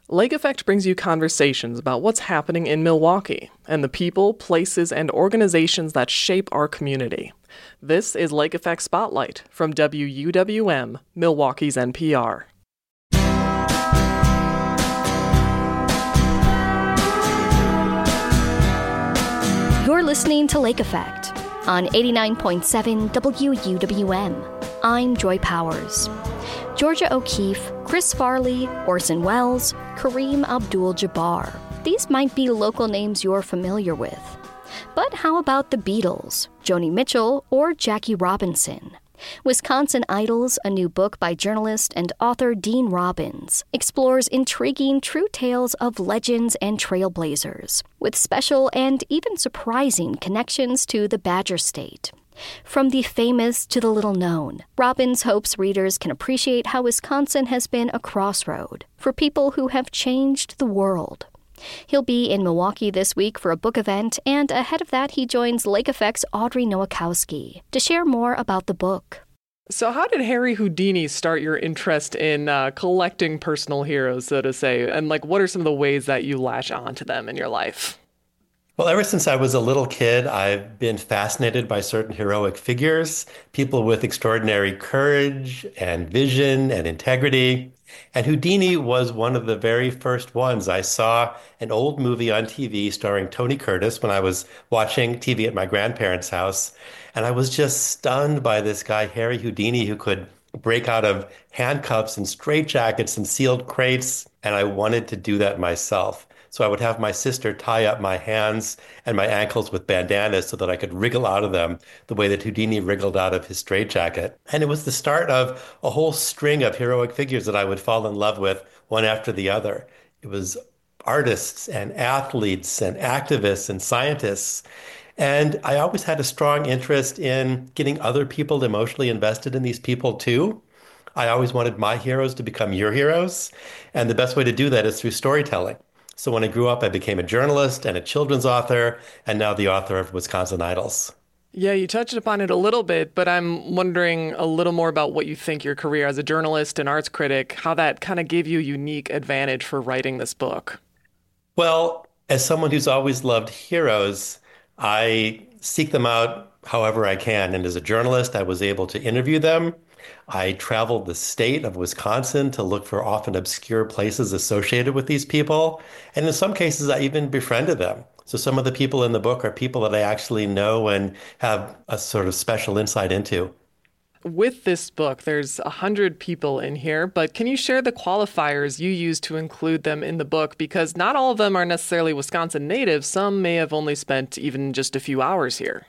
Lake Effect brings you conversations about what's happening in Milwaukee and the people, places, and organizations that shape our community. This is Lake Effect Spotlight from WUWM, Milwaukee's NPR. You're listening to Lake Effect on 89.7 WUWM. I'm Joy Powers. Georgia O'Keeffe, Chris Farley, Orson Welles, Kareem Abdul-Jabbar. These might be local names you're familiar with. But how about the Beatles, Joni Mitchell, or Jackie Robinson? Wisconsin Idols, a new book by journalist and author Dean Robbins, explores intriguing true tales of legends and trailblazers, with special and even surprising connections to the Badger State. From the famous to the little-known, Robbins hopes readers can appreciate how Wisconsin has been a crossroad for people who have changed the world. He'll be in Milwaukee this week for a book event, and ahead of that, he joins Lake Effect's Audrey Nowakowski to share more about the book. So how did Harry Houdini start your interest in collecting personal heroes, so to say? And what are some of the ways that you latch on to them in your life? Well, ever since I was a little kid, I've been fascinated by certain heroic figures, people with extraordinary courage and vision and integrity. And Houdini was one of the very first ones. I saw an old movie on TV starring Tony Curtis when I was watching TV at my grandparents' house. And I was just stunned by this guy, Harry Houdini, who could break out of handcuffs and straitjackets and sealed crates. And I wanted to do that myself. So I would have my sister tie up my hands and my ankles with bandanas so that I could wriggle out of them the way that Houdini wriggled out of his straitjacket. And it was the start of a whole string of heroic figures that I would fall in love with one after the other. It was artists and athletes and activists and scientists. And I always had a strong interest in getting other people emotionally invested in these people too. I always wanted my heroes to become your heroes. And the best way to do that is through storytelling. So when I grew up, I became a journalist and a children's author, and now the author of Wisconsin Idols. Yeah, you touched upon it a little bit, but I'm wondering a little more about what you think your career as a journalist and arts critic, how that kind of gave you a unique advantage for writing this book. Well, as someone who's always loved heroes, I seek them out however I can. And as a journalist, I was able to interview them. I traveled the state of Wisconsin to look for often obscure places associated with these people. And in some cases, I even befriended them. So some of the people in the book are people that I actually know and have a sort of special insight into. With this book, there's 100 people in here, but can you share the qualifiers you use to include them in the book? Because not all of them are necessarily Wisconsin natives. Some may have only spent even just a few hours here.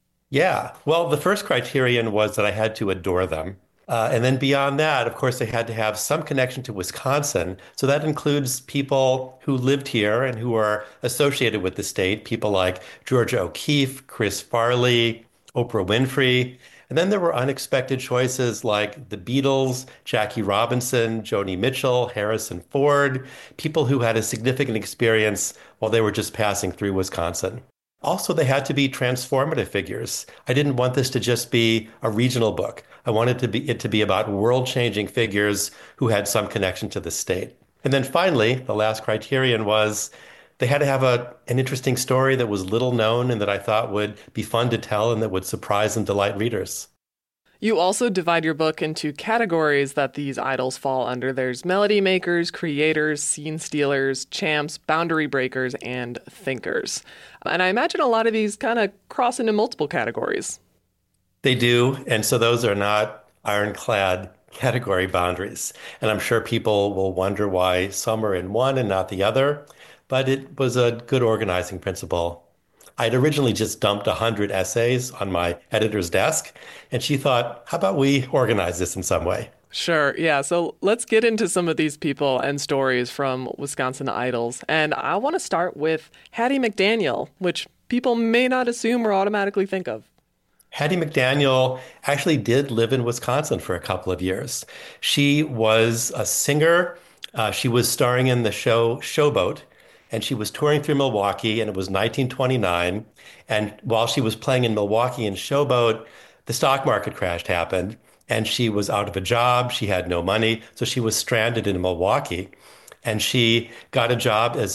Yeah. Well, the first criterion was that I had to adore them. And then beyond that, of course, they had to have some connection to Wisconsin. So that includes people who lived here and who are associated with the state, people like Georgia O'Keeffe, Chris Farley, Oprah Winfrey. And then there were unexpected choices like the Beatles, Jackie Robinson, Joni Mitchell, Harrison Ford, people who had a significant experience while they were just passing through Wisconsin. Also, they had to be transformative figures. I didn't want this to just be a regional book. I wanted it to be about world-changing figures who had some connection to the state. And then finally, the last criterion was they had to have an interesting story that was little known and that I thought would be fun to tell and that would surprise and delight readers. You also divide your book into categories that these idols fall under. There's melody makers, creators, scene stealers, champs, boundary breakers, and thinkers. And I imagine a lot of these kind of cross into multiple categories. They do. And so those are not ironclad category boundaries. And I'm sure people will wonder why some are in one and not the other. But it was a good organizing principle. I'd originally just dumped 100 essays on my editor's desk, and she thought, how about we organize this in some way? Sure. Yeah. So let's get into some of these people and stories from Wisconsin Idols. And I want to start with Hattie McDaniel, which people may not assume or automatically think of. Hattie McDaniel actually did live in Wisconsin for a couple of years. She was a singer. She was starring in the show Showboat. And she was touring through Milwaukee, and it was 1929. And while she was playing in Milwaukee in Showboat, the stock market crash happened, and she was out of a job. She had no money, so she was stranded in Milwaukee. And she got a job as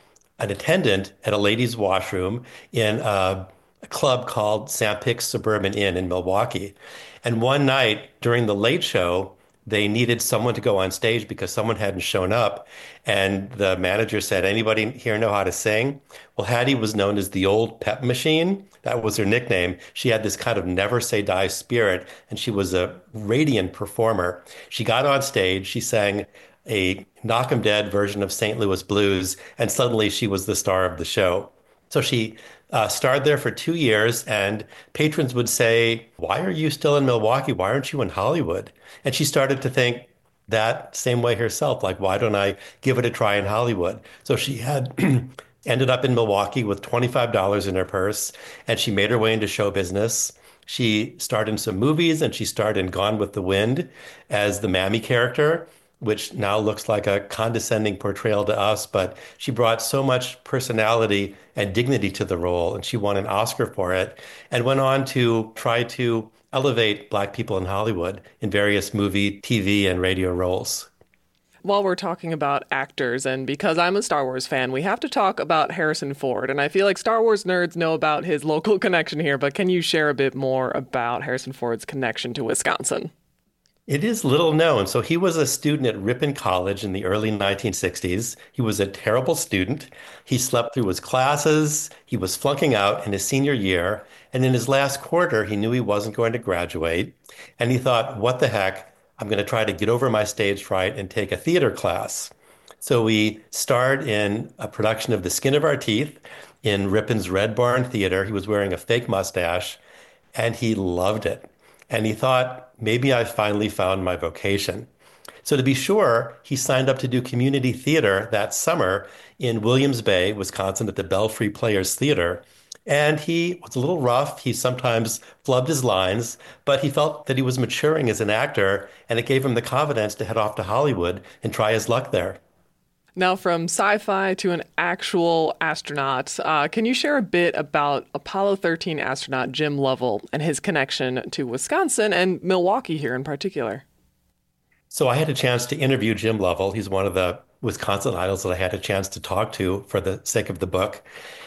an attendant at a ladies' washroom in a club called Sam Suburban Inn in Milwaukee. And one night during the late show, they needed someone to go on stage because someone hadn't shown up. And the manager said, anybody here know how to sing? Well, Hattie was known as the old pep machine. That was her nickname. She had this kind of never say die spirit, and she was a radiant performer. She got on stage, she sang a knock 'em dead version of St. Louis Blues, and suddenly she was the star of the show. So she starred there for 2 years, and patrons would say, why are you still in Milwaukee? Why aren't you in Hollywood? And she started to think that same way herself, like, why don't I give it a try in Hollywood? So she had ended up in Milwaukee with $25 in her purse, and she made her way into show business. She starred in some movies, and she starred in Gone with the Wind as the Mammy character, which now looks like a condescending portrayal to us, but she brought so much personality and dignity to the role, and she won an Oscar for it, and went on to try to elevate Black people in Hollywood in various movie, TV, and radio roles. While we're talking about actors, and because I'm a Star Wars fan, we have to talk about Harrison Ford. And I feel like Star Wars nerds know about his local connection here, but can you share a bit more about Harrison Ford's connection to Wisconsin? It is little known. So he was a student at Ripon College in the early 1960s. He was a terrible student. He slept through his classes. He was flunking out in his senior year. And in his last quarter, he knew he wasn't going to graduate. And he thought, what the heck? I'm going to try to get over my stage fright and take a theater class. So we starred in a production of The Skin of Our Teeth in Ripon's Red Barn Theater. He was wearing a fake mustache, and he loved it. And he thought, maybe I finally found my vocation. So to be sure, he signed up to do community theater that summer in Williams Bay, Wisconsin, at the Belfry Players Theater. And he was a little rough. He sometimes flubbed his lines, but he felt that he was maturing as an actor, and it gave him the confidence to head off to Hollywood and try his luck there. Now, from sci-fi to an actual astronaut, can you share a bit about Apollo 13 astronaut Jim Lovell and his connection to Wisconsin and Milwaukee here in particular? So I had a chance to interview Jim Lovell. He's one of the Wisconsin idols that I had a chance to talk to for the sake of the book.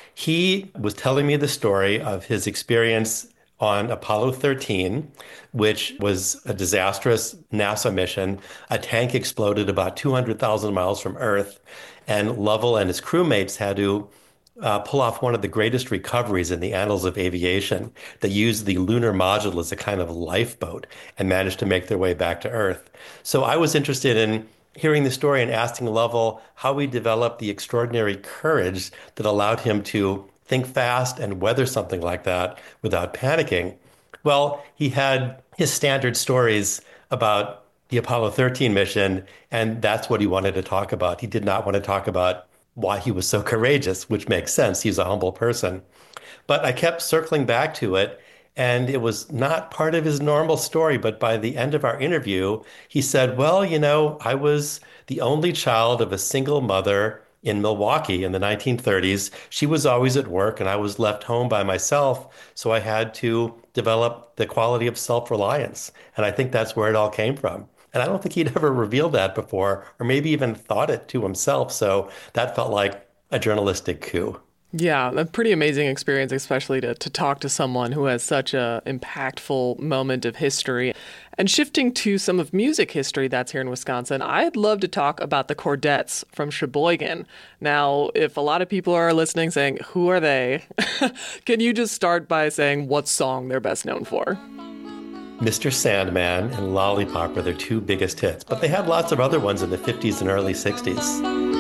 He was telling me the story of his experience on Apollo 13, which was a disastrous NASA mission. A tank exploded about 200,000 miles from Earth, and Lovell and his crewmates had to pull off one of the greatest recoveries in the annals of aviation. They used the lunar module as a kind of lifeboat and managed to make their way back to Earth. So I was interested in hearing the story and asking Lovell how he developed the extraordinary courage that allowed him to think fast and weather something like that without panicking. Well, he had his standard stories about the Apollo 13 mission, and that's what he wanted to talk about. He did not want to talk about why he was so courageous, which makes sense. He's a humble person. But I kept circling back to it, and it was not part of his normal story. But by the end of our interview, he said, well, I was the only child of a single mother in Milwaukee in the 1930s. She was always at work, and I was left home by myself. So I had to develop the quality of self-reliance. And I think that's where it all came from. And I don't think he'd ever revealed that before, or maybe even thought it to himself. So that felt like a journalistic coup. Yeah, a pretty amazing experience, especially to talk to someone who has such a impactful moment of history. And shifting to some of music history that's here in Wisconsin, I'd love to talk about the Chordettes from Sheboygan. Now, if a lot of people are listening saying, who are they? Can you just start by saying what song they're best known for? Mr. Sandman and Lollipop are their two biggest hits, but they had lots of other ones in the 50s and early 60s.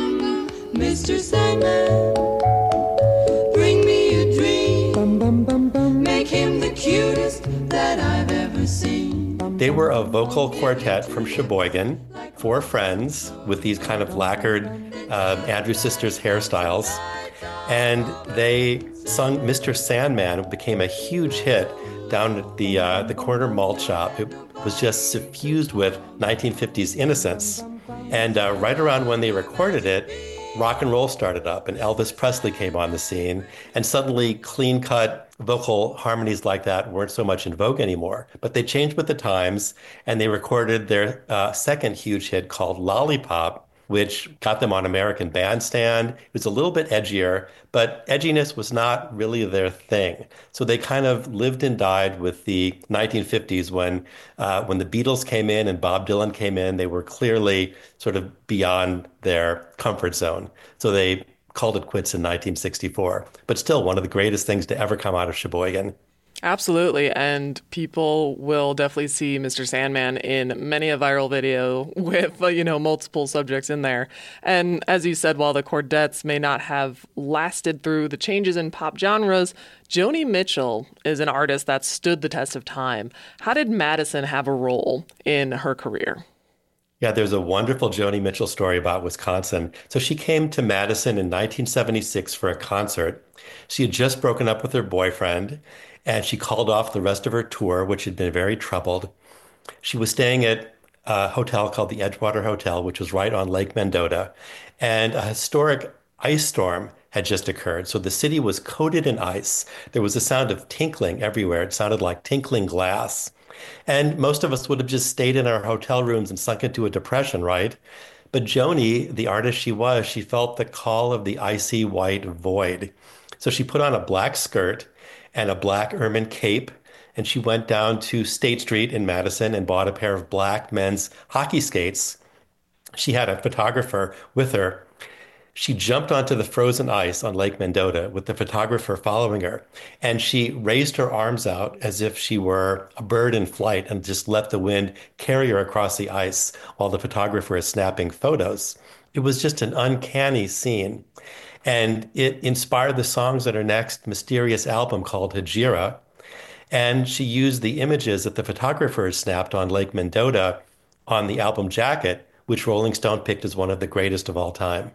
Mr. Sandman, bring me a dream. Bum, bum, bum, bum. Make him the cutest that I've ever seen. They were a vocal quartet from Sheboygan, four friends with these kind of lacquered Andrews Sisters hairstyles. And they sung Mr. Sandman. It became a huge hit down at the corner malt shop. It was just suffused with 1950s innocence. And right around when they recorded it, rock and roll started up, and Elvis Presley came on the scene, and suddenly clean-cut vocal harmonies like that weren't so much in vogue anymore. But they changed with the times, and they recorded their second huge hit called Lollipop, which got them on American Bandstand. It was a little bit edgier, but edginess was not really their thing. So they kind of lived and died with the 1950s when the Beatles came in and Bob Dylan came in. They were clearly sort of beyond their comfort zone. So they called it quits in 1964, but still one of the greatest things to ever come out of Sheboygan. Absolutely. And people will definitely see Mr. Sandman in many a viral video with, multiple subjects in there. And as you said, while the Chordettes may not have lasted through the changes in pop genres, Joni Mitchell is an artist that stood the test of time. How did Madison have a role in her career? Yeah, there's a wonderful Joni Mitchell story about Wisconsin. So she came to Madison in 1976 for a concert. She had just broken up with her boyfriend, and she called off the rest of her tour, which had been very troubled. She was staying at a hotel called the Edgewater Hotel, which was right on Lake Mendota, and a historic ice storm had just occurred. So the city was coated in ice. There was a sound of tinkling everywhere. It sounded like tinkling glass. And most of us would have just stayed in our hotel rooms and sunk into a depression, right? But Joni, the artist she was, she felt the call of the icy white void. So she put on a black skirt and a black ermine cape, and she went down to State Street in Madison and bought a pair of black men's hockey skates. She had a photographer with her. She jumped onto the frozen ice on Lake Mendota with the photographer following her, and she raised her arms out as if she were a bird in flight and just let the wind carry her across the ice while the photographer is snapping photos. It was just an uncanny scene, and it inspired the songs on her next mysterious album called Hejira, and she used the images that the photographer snapped on Lake Mendota on the album jacket, which Rolling Stone picked as one of the greatest of all time.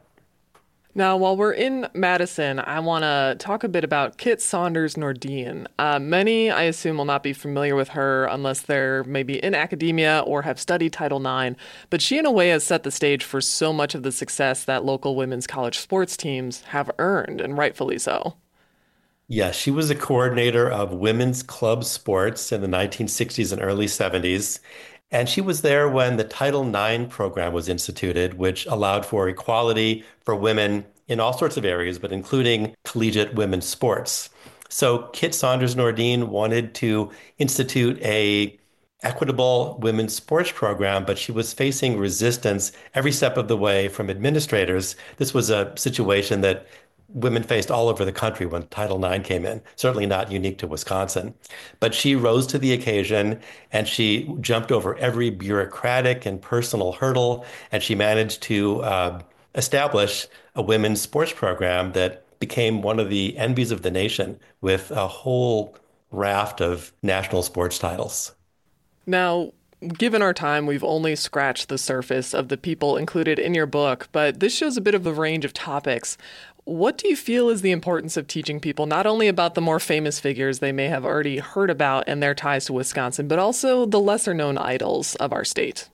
Now, while we're in Madison, I want to talk a bit about Kit Saunders Nordine. Many, I assume, will not be familiar with her unless they're maybe in academia or have studied Title IX. But she, in a way, has set the stage for so much of the success that local women's college sports teams have earned, and rightfully so. Yeah, she was a coordinator of women's club sports in the 1960s and early 70s. And she was there when the Title IX program was instituted, which allowed for equality for women in all sorts of areas, but including collegiate women's sports. So Kit Saunders Nordine wanted to institute a equitable women's sports program, but she was facing resistance every step of the way from administrators. This was a situation that women faced all over the country when Title IX came in, certainly not unique to Wisconsin. But she rose to the occasion and she jumped over every bureaucratic and personal hurdle, and she managed to establish a women's sports program that became one of the envies of the nation with a whole raft of national sports titles. Now, given our time, we've only scratched the surface of the people included in your book, but this shows a bit of a range of topics. What do you feel is the importance of teaching people not only about the more famous figures they may have already heard about and their ties to Wisconsin, but also the lesser-known idols of our state?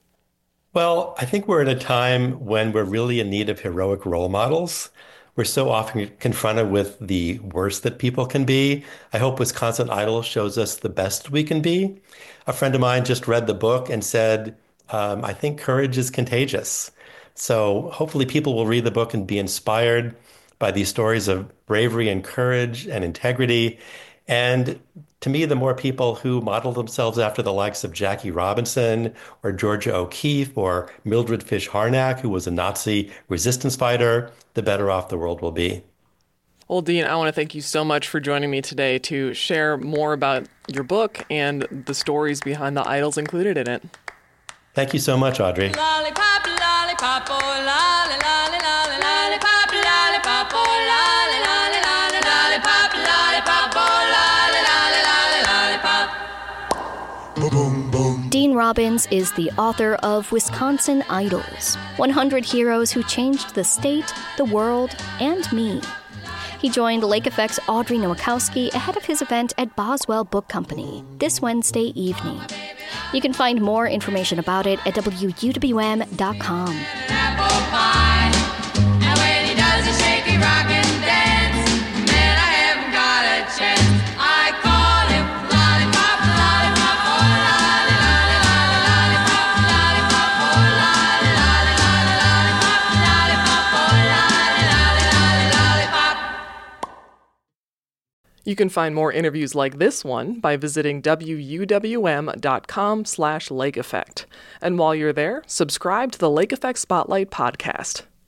Well, I think we're in a time when we're really in need of heroic role models. We're so often confronted with the worst that people can be. I hope Wisconsin Idol shows us the best we can be. A friend of mine just read the book and said, I think courage is contagious. So hopefully people will read the book and be inspired by these stories of bravery and courage and integrity. And to me, the more people who model themselves after the likes of Jackie Robinson or Georgia O'Keeffe or Mildred Fish Harnack, who was a Nazi resistance fighter, the better off the world will be. Well, Dean, I want to thank you so much for joining me today to share more about your book and the stories behind the idols included in it. Thank you so much, Audrey. Lollipop, lollipop, oh, lolly, lolly, lolly, lollipop, lollipop, oh, lolly, lolly, lolly, lollipop, lollipop, oh, lolly, lolly, lollipop. Boom, boom. Dean Robbins is the author of Wisconsin Idols, 100 Heroes Who Changed the State, the World, and Me. He joined Lake Effect's Audrey Nowakowski ahead of his event at Boswell Book Company this Wednesday evening. You can find more information about it at WUWM.com. Apple pie, and when he does a shaky rock and dance, man, I haven't got a chance. I call him lollipop, lollipop, oh, lolly, lolly, lolly, lollipop, lollipop, oh, lolly, lolly, lolly, lolly, lollipop, You can find more interviews like this one by visiting wuwm.com/Lake Effect. And while you're there, subscribe to the Lake Effect Spotlight podcast.